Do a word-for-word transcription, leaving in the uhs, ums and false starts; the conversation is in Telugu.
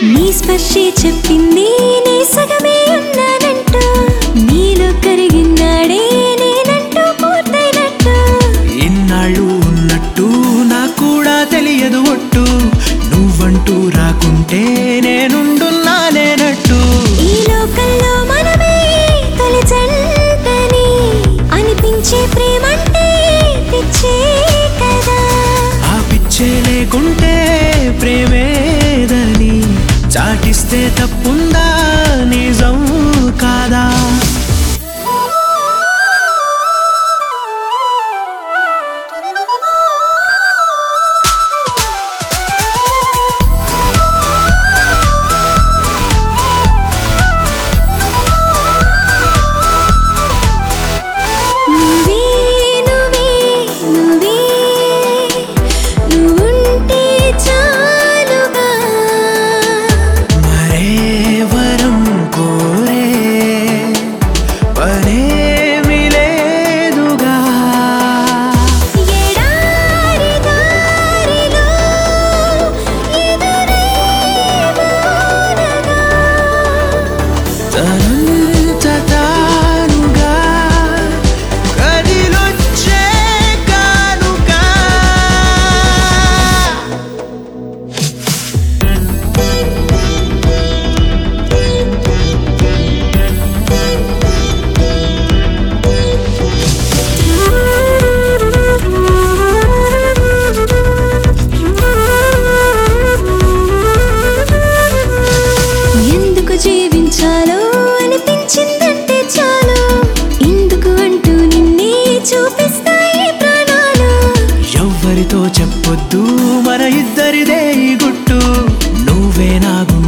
నీ స్పర్శే చెప్పింది నీ సగమే ఉన్నానంటూ నీలో కరిగినాడే నేనంటూ పూర్తయినట్టు ఇన్నాళ్ళు ఉన్నట్టు నాకు కూడా తెలియదు ఒట్టు నువ్వంటూ రాకుంటే నేనుండున్నానేనట్టు ఈ లోకంలో మనమే తొలి జంటని అనిపించే ప్రేమంటే పిచ్చే కదా ఆ పిచ్చే లేకుంటే ప్రేమేదని చాటిస్తే తప్పుందా నిజం కాదా నువ్వే నువ్వే నువ్వే నువ్వుంటే చాలుగా మరే వరం కోరే పనేమి లేదుగా ఎడారి దారిలో ఎదురే వానగా తనంత తానుగా కదిలొచ్చే కానుగా ఎందుకు జీవించాలో అనిపించిందంటే చాలు ఇందుకు అంటూ నిన్నే చూపిస్తాయి ప్రాణాలు ఎవ్వరితో చెప్పొద్దు మన ఇద్దరిదే ఈ గుట్టు నువ్వే నా గుండె